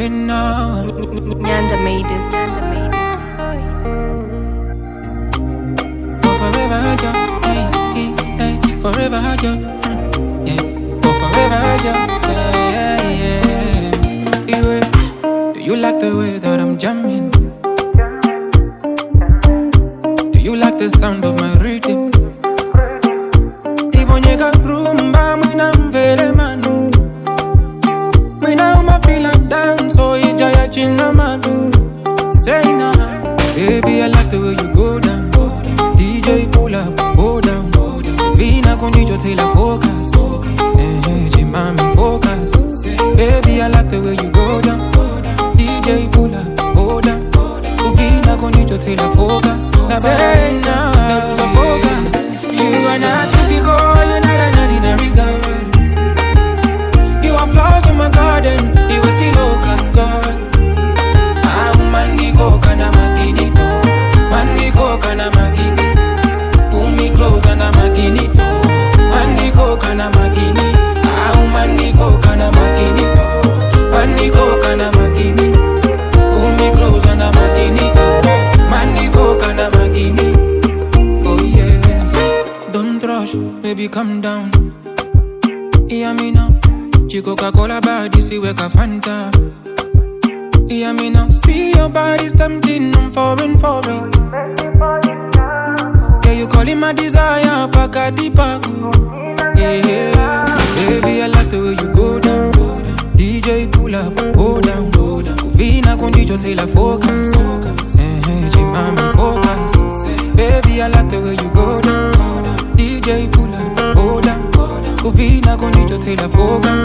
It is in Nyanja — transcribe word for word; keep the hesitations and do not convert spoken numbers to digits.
it now. Nyanda made it. Nyanda made it. Go forever hard ya, hey, hey, hey. Forever hard ya, mm, yeah. Go forever hard ya, yeah, yeah, yeah. Yeah. Do you like the way that I'm jamming? Do you like the sound of my rhythm? Ibonyeka rumba mwina mvele manu. Mwina uma feel dance, so ijaya china manu. Say now, baby, I like the way you go down. D J pull up, go down. Vina condicio till I focus. Hey, hey, Jimami focus. Baby, I like the way you go down. D J pull up, go down. Vina condicio till I focus. Say now, lose a focus. You are not typical, you're not an ordinary girl. You are flowers in my garden, you will see low class girl. Maniko kana maginito, maniko kana magini. Pull me close and I'm maginito, maniko kana magini. Ah, maniko kana maginito, maniko kana magini. Pull me close and I'm maginito, maniko kana magini. Oh yes, don't rush, baby calm down. Hear me now, Chico Coca-Cola body, see we ka Fanta. Yeah, me now see your body's tempting, I'm foreign, foreign. Yeah, you calling my desire, paka di pagu. Yeah, yeah, baby, I like the way you go down. D J pull up, go down, go down. Vina condicio till I focus. Hey, hey, Jimami focus. Baby, I like the way you go down. D J pull up, go down. Vina condicio till I focus.